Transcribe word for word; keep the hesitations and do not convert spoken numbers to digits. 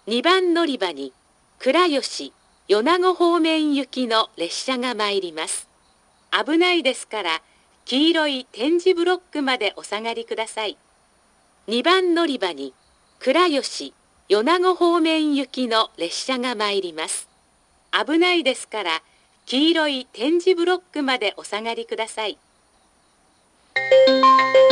にばん乗り場に倉吉、米子方面行きの列車が参ります。危ないですから黄色い点字ブロックまでお下がりください。にばん乗り場に倉吉、米子方面行きの列車が参ります。危ないですから黄色い点字ブロックまでお下がりください。